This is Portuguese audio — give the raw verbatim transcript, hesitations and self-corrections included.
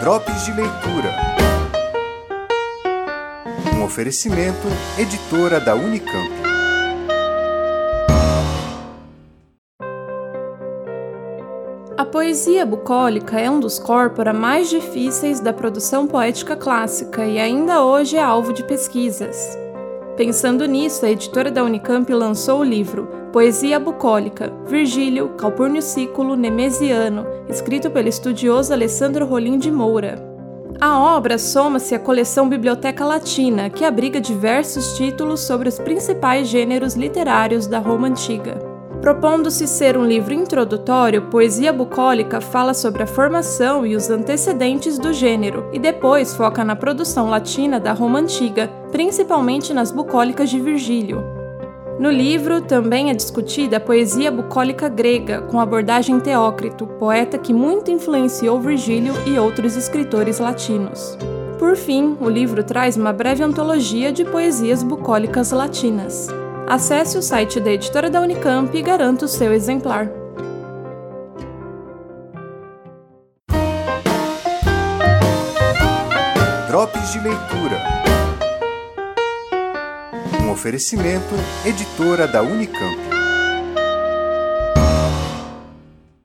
Drops de Leitura. Um oferecimento, editora da Unicamp. A poesia bucólica é um dos corpora mais difíceis da produção poética clássica e ainda hoje é alvo de pesquisas. Pensando nisso, a editora da Unicamp lançou o livro Poesia Bucólica, Virgílio, Calpurnio Siculo, Nemesiano, escrito pelo estudioso Alessandro Rolim de Moura. A obra soma-se à coleção Biblioteca Latina, que abriga diversos títulos sobre os principais gêneros literários da Roma Antiga. Propondo-se ser um livro introdutório, Poesia Bucólica fala sobre a formação e os antecedentes do gênero, e depois foca na produção latina da Roma Antiga, principalmente nas bucólicas de Virgílio. No livro também é discutida a poesia bucólica grega, com abordagem Teócrito, poeta que muito influenciou Virgílio e outros escritores latinos. Por fim, o livro traz uma breve antologia de poesias bucólicas latinas. Acesse o site da editora da Unicamp e garanta o seu exemplar. Drops de Leitura. Um oferecimento, editora da Unicamp.